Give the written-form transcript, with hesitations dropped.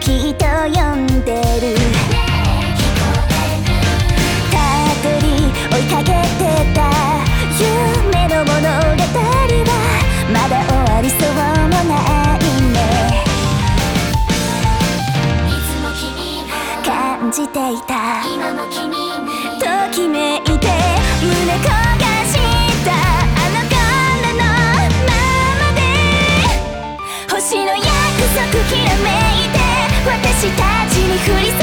きっと呼んでる。たどり追いかけてた夢の物語はまだ終わりそうもないね。いつも君を感じていた今も君にときめいて胸焦がしたあの頃のままで星の約束きらめいて私たちに降り注ぐ